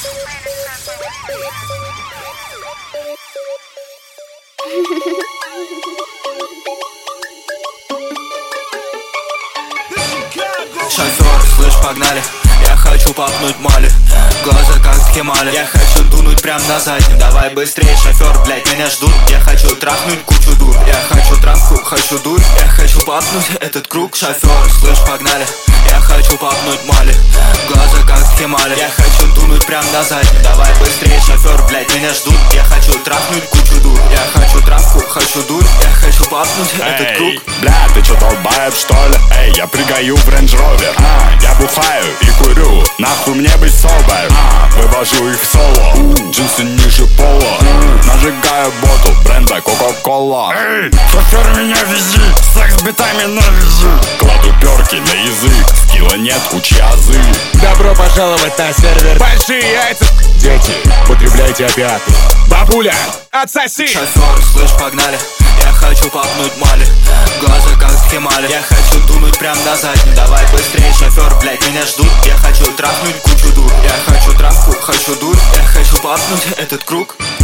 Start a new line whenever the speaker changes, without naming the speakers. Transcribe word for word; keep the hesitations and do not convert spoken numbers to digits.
Шофер, слышь, погнали. Я хочу попнуть моли, глаза как в Химале. Я хочу дунуть прям на заднем. Давай быстрее, шофер, блять, меня ждут. Я хочу трахнуть кучу дур. Я хочу травку, хочу дурь. Я хочу попнуть этот круг. Шофер, слышь, погнали. Я хочу попнуть моли, глаза как в Химале. Я хочу дунуть прям на заднем. Давай быстрее, шофер, блять, меня ждут. Я хочу трахнуть кучу дур. Я хочу травку, хочу дурь. Я хочу попнуть этот круг.
Бля, ты чё, долбаеб, что ли? Эй, я прыгаю в Range Rover, а, я бухаю и курю. Нахуй мне быть собой, а, вывожу их в соло. У, джинсы ниже пола, у, нажигаю ботл бренда Coca-Cola. Эй, шофер, меня вези, секс битами навяжи. Кладу перки на язык, скилла нет, учи азы.
Добро пожаловать на сервер. Большие яйца. Дети, потребляйте опиаты. Бабуля, отсоси.
Шофер, слышь, погнали. Я хочу попнуть моли, глаза как в Химале. Я хочу дунуть прям на заднем. Давай быстрее, шофер, блять, меня ждут. Я хочу трахнуть кучу дур. Я хочу травку, хочу дурь. Я хочу попнуть этот круг.